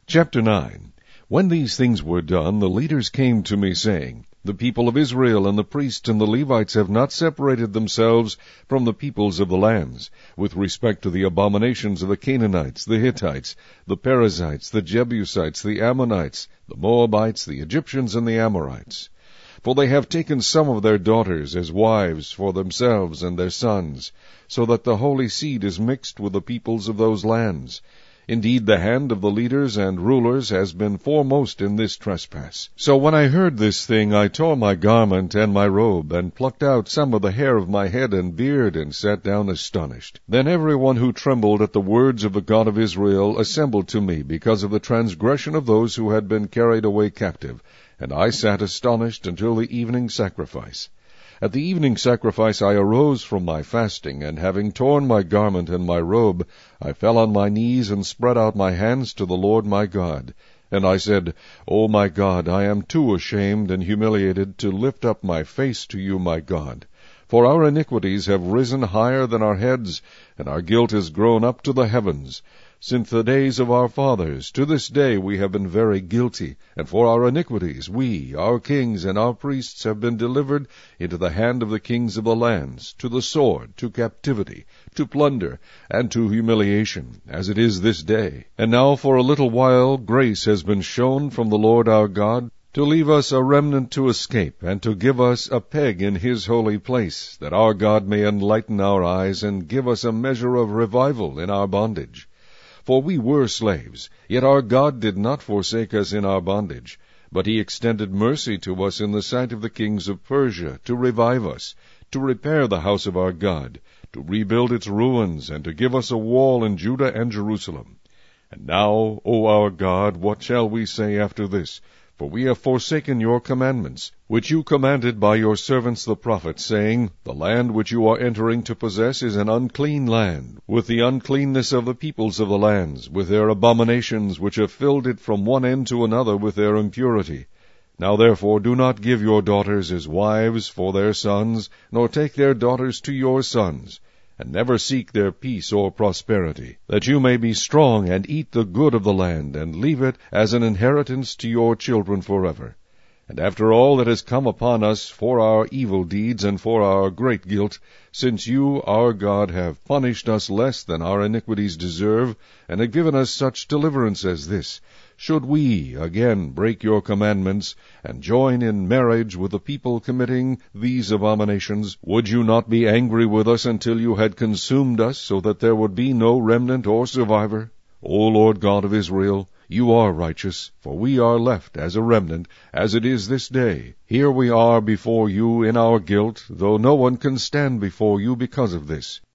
Chapter 9. When these things were done, the leaders came to me, saying, The people of Israel and the priests and the Levites have not separated themselves from the peoples of the lands, with respect to the abominations of the Canaanites, the Hittites, the Perizzites, the Jebusites, the Ammonites, the Moabites, the Egyptians, and the Amorites. For they have taken some of their daughters as wives for themselves and their sons, so that the holy seed is mixed with the peoples of those lands. Indeed, the hand of the leaders and rulers has been foremost in this trespass. So when I heard this thing, I tore my garment and my robe, and plucked out some of the hair of my head and beard, and sat down astonished. Then every one who trembled at the words of the God of Israel assembled to me, because of the transgression of those who had been carried away captive. And I sat astonished until the evening sacrifice. At the evening sacrifice I arose from my fasting, and having torn my garment and my robe, I fell on my knees and spread out my hands to the Lord my God. And I said, O my God, I am too ashamed and humiliated to lift up my face to you, my God. For our iniquities have risen higher than our heads, and our guilt has grown up to the heavens. Since the days of our fathers, to this day we have been very guilty, and for our iniquities we, our kings, and our priests have been delivered into the hand of the kings of the lands, to the sword, to captivity, to plunder, and to humiliation, as it is this day. And now for a little while grace has been shown from the Lord our God, to leave us a remnant to escape, and to give us a peg in his holy place, that our God may enlighten our eyes, and give us a measure of revival in our bondage. For we were slaves, yet our God did not forsake us in our bondage, but he extended mercy to us in the sight of the kings of Persia, to revive us, to repair the house of our God, to rebuild its ruins, and to give us a wall in Judah and Jerusalem. And now, O our God, what shall we say after this? For we have forsaken your commandments, which you commanded by your servants the prophets, saying, The land which you are entering to possess is an unclean land, with the uncleanness of the peoples of the lands, with their abominations which have filled it from one end to another with their impurity. Now therefore do not give your daughters as wives for their sons, nor take their daughters to your sons, and never seek their peace or prosperity, that you may be strong and eat the good of the land, and leave it as an inheritance to your children forever. And after all that has come upon us for our evil deeds and for our great guilt, since you, our God, have punished us less than our iniquities deserve, and have given us such deliverance as this, should we again break your commandments, and join in marriage with the people committing these abominations, would you not be angry with us until you had consumed us, so that there would be no remnant or survivor? O Lord God of Israel, you are righteous, for we are left as a remnant, as it is this day. Here we are before you in our guilt, though no one can stand before you because of this.